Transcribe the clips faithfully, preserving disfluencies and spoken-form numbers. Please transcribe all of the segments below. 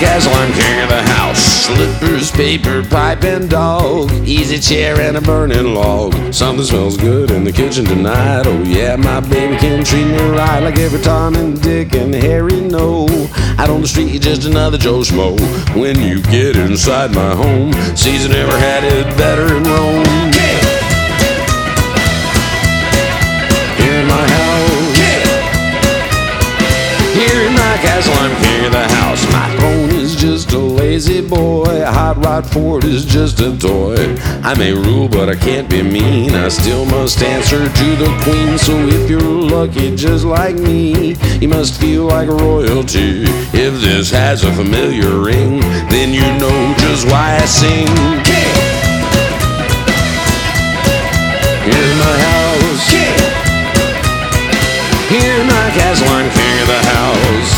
castle, I'm king of the house. Slippers, paper, pipe, and dog. Easy chair and a burning log. Something smells good in the kitchen tonight. Oh yeah, my baby can treat me right, like every Tom and Dick and Harry know. Out on the street, you're just another Joe Schmo. When you get inside my home, Caesar never had it better in Rome. Yeah. Here in my house, yeah. Here in my castle, I'm king of the house. My throne is just a lazy boy. A hot rod Ford is just a toy. I may rule, but I can't be mean. I still must answer to the queen. So if you're lucky just like me, you must feel like royalty. If this has a familiar ring, then you know just why I sing. Yeah. Here in my house, yeah. Here in my castle, I'm king of the house.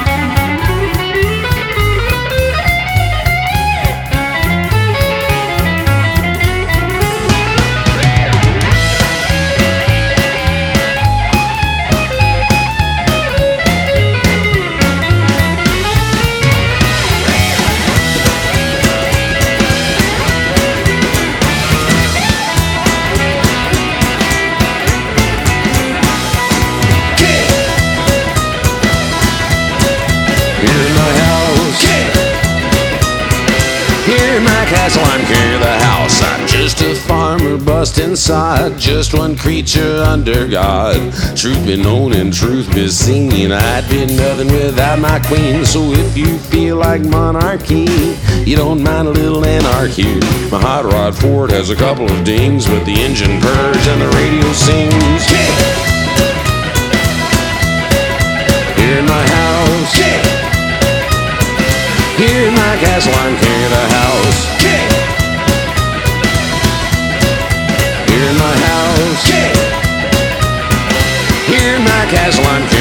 Castle, I'm king of the house. I'm just a farmer busting sod, just one creature under God. Truth be known and truth be seen, I'd be nothing without my queen. So if you feel like monarchy, you don't mind a little anarchy. My hot rod Ford has a couple of dings, but the engine purrs and the radio sings. Yeah. Here in my house, yeah. Here in my castle, I'm king of the house. Yeah. Here in my house, yeah. Here in my castle, I'm king.